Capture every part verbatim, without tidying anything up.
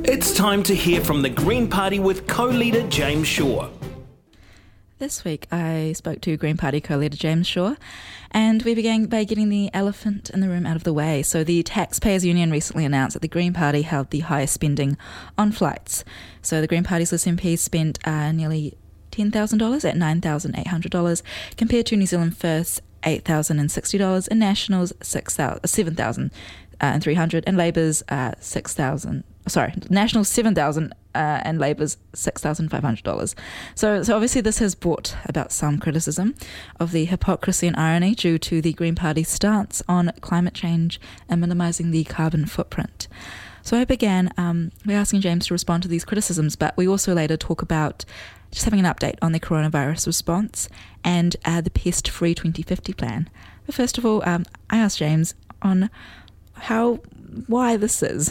It's time to hear from the Green Party with co-leader James Shaw. This week I spoke to Green Party co-leader James Shaw, and we began by getting the elephant in the room out of the way. So the Taxpayers Union recently announced that the Green Party held the highest spending on flights. So the Green Party's list M Ps spent uh, nearly ten thousand dollars at nine thousand eight hundred dollars, compared to New Zealand First's eight thousand sixty dollars and National's seven thousand three hundred dollars and Labour's uh, six thousand dollars. Sorry, National's seven thousand dollars uh, and Labour's six thousand five hundred dollars. So, so obviously this has brought about some criticism of the hypocrisy and irony due to the Green Party's stance on climate change and minimising the carbon footprint. So I began um, by asking James to respond to these criticisms, but we also later talk about just having an update on the coronavirus response and uh, the Pest-Free twenty fifty plan. But first of all, um, I asked James on how, why this is.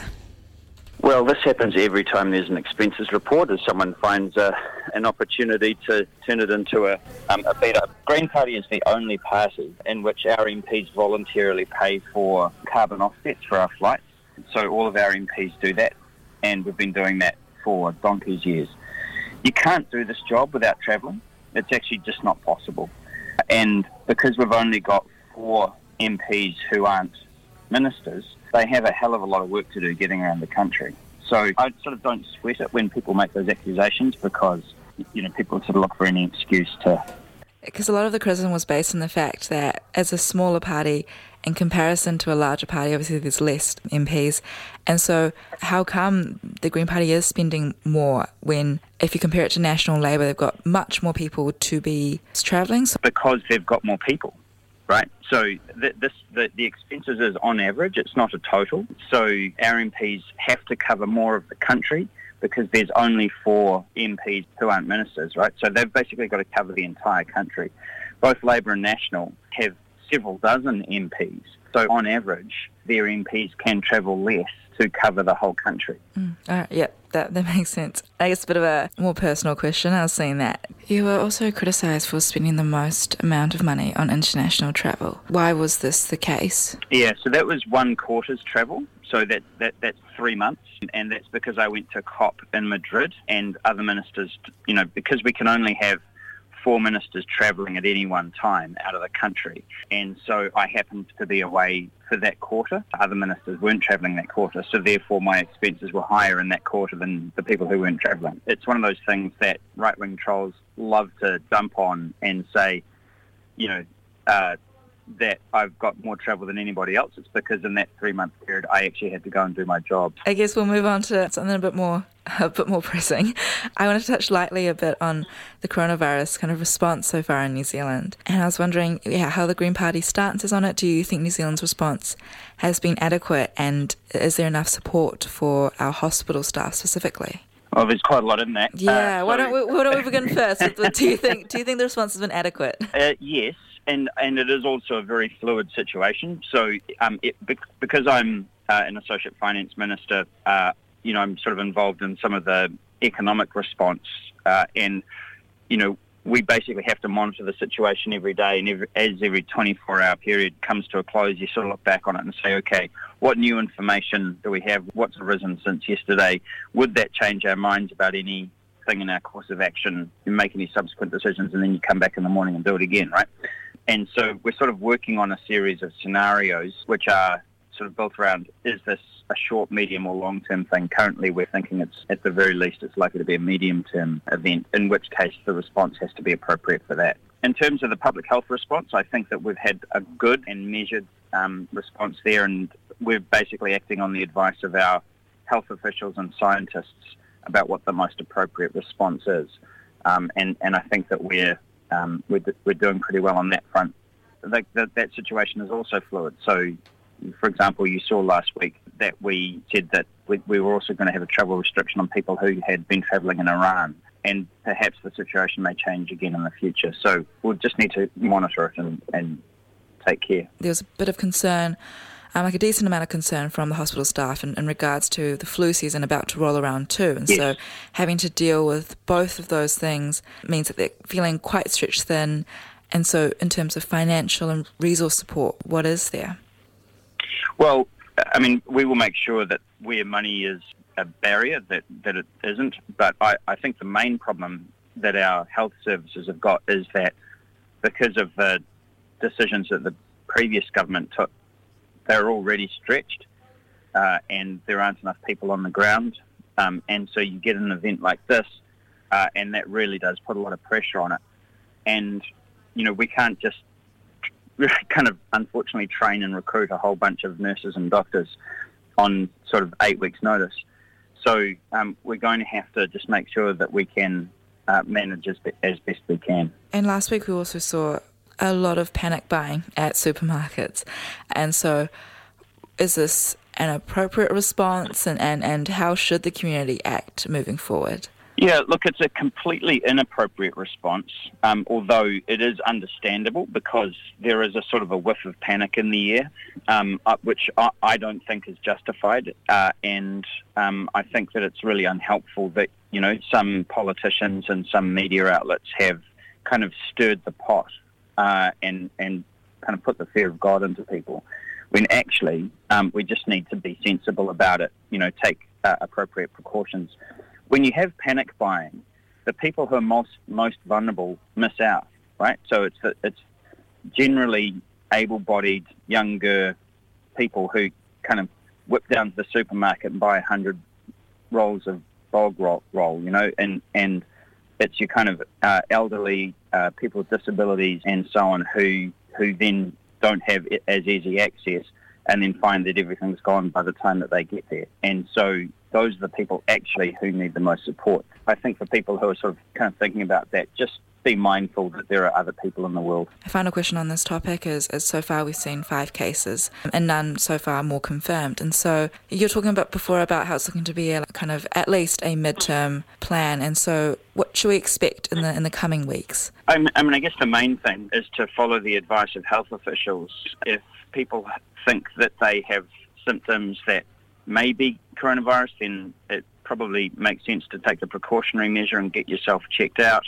Well, this happens every time there's an expenses report, as someone finds uh, an opportunity to turn it into a, um, a beat-up. Green Party is the only party in which our M Ps voluntarily pay for carbon offsets for our flights. So all of our M Ps do that, and we've been doing that for donkey's years. You can't do this job without travelling. It's actually just not possible. And because we've only got four M Ps who aren't ministers, they have a hell of a lot of work to do getting around the country. So I sort of don't sweat it when people make those accusations, because, you know, people sort of look for any excuse to... Because a lot of the criticism was based on the fact that as a smaller party, in comparison to a larger party, obviously there's less M Ps. And so how come the Green Party is spending more when, if you compare it to National Labour, they've got much more people to be travelling? So because they've got more people. Right, so the, this, the, the expenses is on average, it's not a total. So our M Ps have to cover more of the country because there's only four M Ps who aren't ministers, right? So they've basically got to cover the entire country. Both Labour and National have several dozen M Ps. So on average, their M Ps can travel less to cover the whole country. Mm, all right, yep, that, that makes sense. I guess a bit of a more personal question. I was saying that you were also criticised for spending the most amount of money on international travel. Why was this the case? Yeah, so that was one quarter's travel. So that, that that's three months. And that's because I went to COP in Madrid, and other ministers, you know, because we can only have four ministers travelling at any one time out of the country. And so I happened to be away for that quarter. Other ministers weren't travelling that quarter, so therefore my expenses were higher in that quarter than the people who weren't travelling. It's one of those things that right-wing trolls love to dump on and say, you know, uh, that I've got more travel than anybody else. It's because in that three-month period I actually had to go and do my job. I guess we'll move on to something a bit more a bit more pressing. I want to touch lightly a bit on the coronavirus kind of response so far in New Zealand. And I was wondering yeah, how the Green Party stance is on it. Do you think New Zealand's response has been adequate, and is there enough support for our hospital staff specifically? Well, there's quite a lot in that. Yeah, uh, why, so... don't we, why don't we begin first? do you think do you think the response has been adequate? Uh, yes. And and it is also a very fluid situation. So um, it, because I'm uh, an associate finance minister, uh, you know, I'm sort of involved in some of the economic response, uh, and you know, we basically have to monitor the situation every day. And every, as every twenty-four hour period comes to a close, you sort of look back on it and say, okay, what new information do we have? What's arisen since yesterday? Would that change our minds about any thing in our course of action? You make any subsequent decisions, and then you come back in the morning and do it again, right? And so we're sort of working on a series of scenarios which are sort of built around, is this a short, medium or long-term thing? Currently we're thinking it's, at the very least, it's likely to be a medium-term event, in which case the response has to be appropriate for that. In terms of the public health response, I think that we've had a good and measured um, response there, and we're basically acting on the advice of our health officials and scientists about what the most appropriate response is. Um, and, and I think that we're Um, we're, we're doing pretty well on that front. That, that, that situation is also fluid. So, for example, you saw last week that we said that we, we were also going to have a travel restriction on people who had been travelling in Iran, and perhaps the situation may change again in the future. So we'll just need to monitor it and, and take care. There was a bit of concern, um, like a decent amount of concern from the hospital staff in, in regards to the flu season about to roll around too. And yes. So having to deal with both of those things means that they're feeling quite stretched thin. And so in terms of financial and resource support, what is there? Well, I mean, we will make sure that where money is a barrier that, that it isn't. But I, I think the main problem that our health services have got is that because of the decisions that the previous government took, they're already stretched uh, and there aren't enough people on the ground. Um, and so you get an event like this uh, and that really does put a lot of pressure on it. And, you know, we can't just kind of unfortunately train and recruit a whole bunch of nurses and doctors on sort of eight weeks notice. So um, we're going to have to just make sure that we can uh, manage as, be- as best we can. And last week we also saw a lot of panic buying at supermarkets. And so is this an appropriate response, and, and, and how should the community act moving forward? Yeah, look, it's a completely inappropriate response, um, although it is understandable because there is a sort of a whiff of panic in the air, um, uh, which I, I don't think is justified. Uh, and um, I think that it's really unhelpful that, you know, some politicians and some media outlets have kind of stirred the pot uh, and, and kind of put the fear of God into people, when actually um, we just need to be sensible about it, you know, take uh, appropriate precautions. When you have panic buying, the people who are most most vulnerable miss out, right? So it's it's generally able-bodied, younger people who kind of whip down to the supermarket and buy a hundred rolls of bog roll, roll, you know, and and it's your kind of uh, elderly, uh, people with disabilities and so on who who then don't have as easy access and then find that everything's gone by the time that they get there. And so those are the people actually who need the most support. I think for people who are sort of kind of thinking about that, just be mindful that there are other people in the world. A final question on this topic is, is so far we've seen five cases and none so far more confirmed. And so you're talking about before about how it's looking to be a kind of at least a midterm plan. And so what should we expect in the in the coming weeks? I mean, I mean, I guess the main thing is to follow the advice of health officials. If people think that they have symptoms that may be coronavirus, then it probably makes sense to take the precautionary measure and get yourself checked out.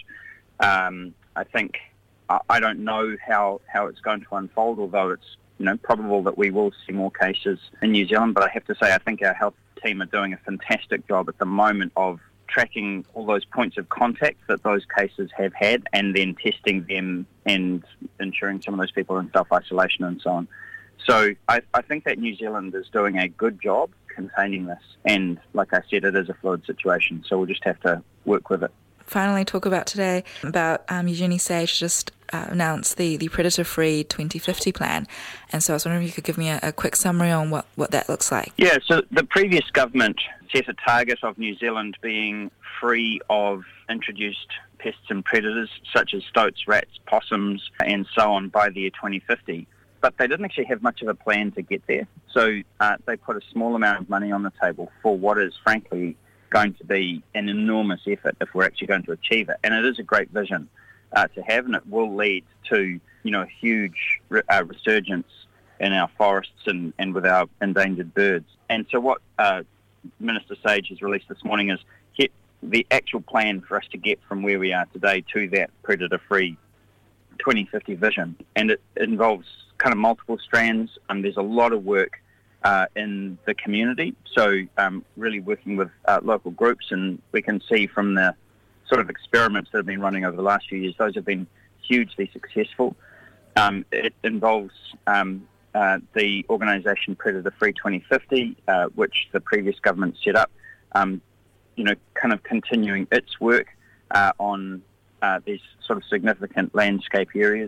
Um, I think I don't know how, how it's going to unfold, although it's you know probable that we will see more cases in New Zealand. But I have to say, I think our health team are doing a fantastic job at the moment of tracking all those points of contact that those cases have had, and then testing them and ensuring some of those people are in self-isolation and so on. So I, I think that New Zealand is doing a good job containing this. And like I said, it is a fluid situation, so we'll just have to work with it. Finally, talk about today, about um, Eugenie Sage just uh, announced the, the Predator-Free twenty fifty plan. And so I was wondering if you could give me a, a quick summary on what, what that looks like. Yeah, so the previous government set a target of New Zealand being free of introduced pests and predators such as stoats, rats, possums, and so on by the year twenty fifty. But they didn't actually have much of a plan to get there. So uh, they put a small amount of money on the table for what is, frankly, going to be an enormous effort if we're actually going to achieve it. And it is a great vision uh, to have, and it will lead to, you know, a huge re- uh, resurgence in our forests and, and with our endangered birds. And so what uh, Minister Sage has released this morning is he, the actual plan for us to get from where we are today to that predator-free twenty fifty vision. And it, it involves kind of multiple strands. Um, there's a lot of work uh, in the community, so um, really working with uh, local groups, and we can see from the sort of experiments that have been running over the last few years, those have been hugely successful. Um, it involves um, uh, the organisation Predator Free twenty fifty, uh, which the previous government set up, um, you know, kind of continuing its work uh, on uh, these sort of significant landscape areas.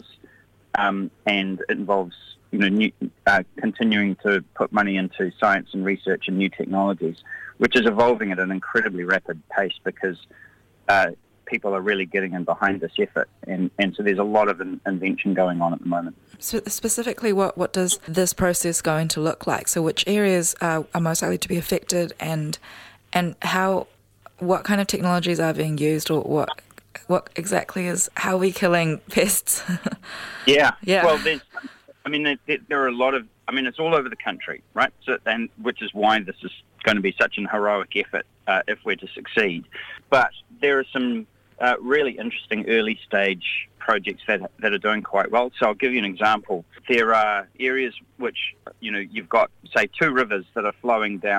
Um, and it involves, you know, new, uh, continuing to put money into science and research and new technologies, which is evolving at an incredibly rapid pace because uh, people are really getting in behind this effort. And, and so there's a lot of in, invention going on at the moment. So specifically, what, what does this process going to look like? So which areas are, are most likely to be affected, and and how, what kind of technologies are being used, or what what exactly is, how are we killing pests? yeah. yeah. Well, there's, I mean, there, there are a lot of, I mean, it's all over the country, right? So, and which is why this is going to be such an heroic effort uh, if we're to succeed. But there are some uh, really interesting early stage projects that that are doing quite well. So I'll give you an example. There are areas which, you know, you've got, say, two rivers that are flowing down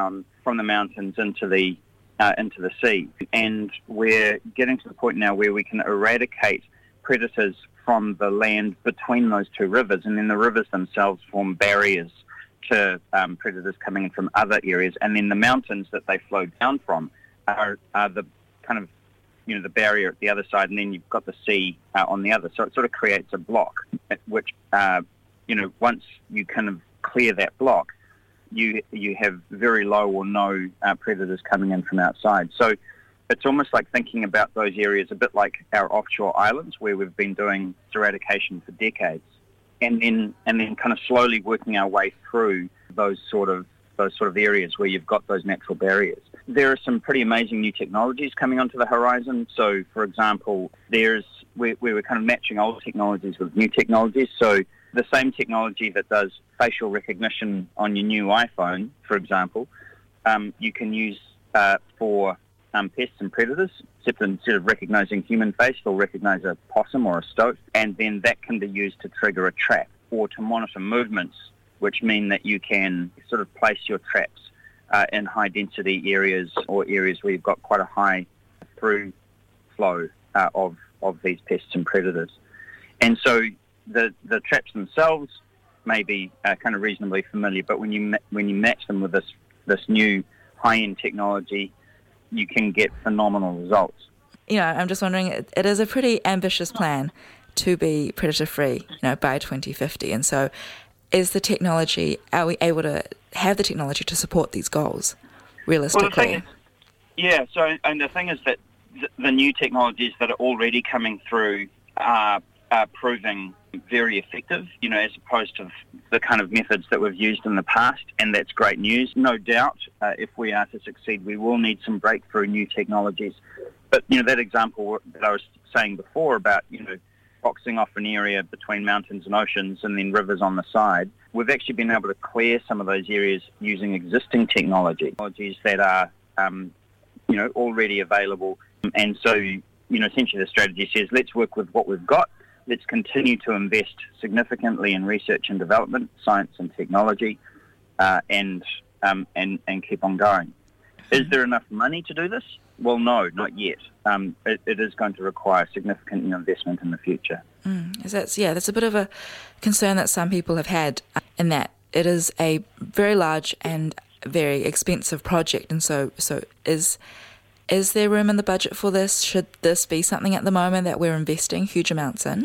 from the mountains into the uh, into the sea. And we're getting to the point now where we can eradicate predators from the land between those two rivers, and then the rivers themselves form barriers to um, predators coming in from other areas, and then the mountains that they flow down from are, are the kind of, you know, the barrier at the other side, and then you've got the sea uh, on the other. So it sort of creates a block, which, uh, you know, once you kind of clear that block, you you have very low or no uh, predators coming in from outside. So it's almost like thinking about those areas a bit like our offshore islands, where we've been doing eradication for decades, and then and then kind of slowly working our way through those sort of those sort of areas where you've got those natural barriers. There are some pretty amazing new technologies coming onto the horizon. So, for example, there's we we were kind of matching old technologies with new technologies. So the same technology that does facial recognition on your new iPhone, for example, um, you can use uh, for um, pests and predators. Except instead of recognising human face, they'll recognise a possum or a stoat, and then that can be used to trigger a trap or to monitor movements, which mean that you can sort of place your traps uh, in high-density areas or areas where you've got quite a high through flow uh, of of these pests and predators. And so the the traps themselves may be uh, kind of reasonably familiar, but when you ma- when you match them with this this new high-end technology, you can get phenomenal results. You know, I'm just wondering, it, it is a pretty ambitious plan to be predator-free, you know, by twenty fifty, and so is the technology, are we able to have the technology to support these goals realistically? Well, the thing is, yeah, so and the thing is that the, the new technologies that are already coming through are, are proving very effective, you know, as opposed to the kind of methods that we've used in the past, and that's great news. No doubt, uh, if we are to succeed, we will need some breakthrough new technologies. But, you know, that example that I was saying before about, you know, boxing off an area between mountains and oceans and then rivers on the side, we've actually been able to clear some of those areas using existing technology, technologies that are, um, you know, already available. And so, you know, essentially the strategy says, let's work with what we've got. Let's continue to invest significantly in research and development, science and technology, uh, and, um, and and keep on going. Is there enough money to do this? Well, no, not yet. Um, it, it is going to require significant investment in the future. Mm, that's, yeah, that's a bit of a concern that some people have had, in that it is a very large and very expensive project. And so, so is is there room in the budget for this? Should this be something at the moment that we're investing huge amounts in?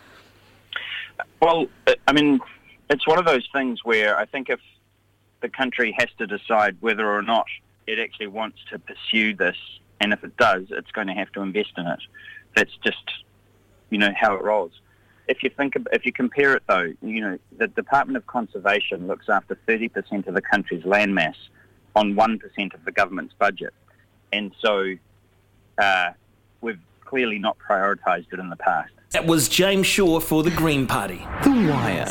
Well, I mean, it's one of those things where I think if the country has to decide whether or not it actually wants to pursue this, and if it does, it's going to have to invest in it. That's just, you know, how it rolls. If you think, if you compare it though, you know, the Department of Conservation looks after thirty percent of the country's landmass on one percent of the government's budget. And so uh, we've clearly not prioritised it in the past. That was James Shaw for the Green Party. The Wire.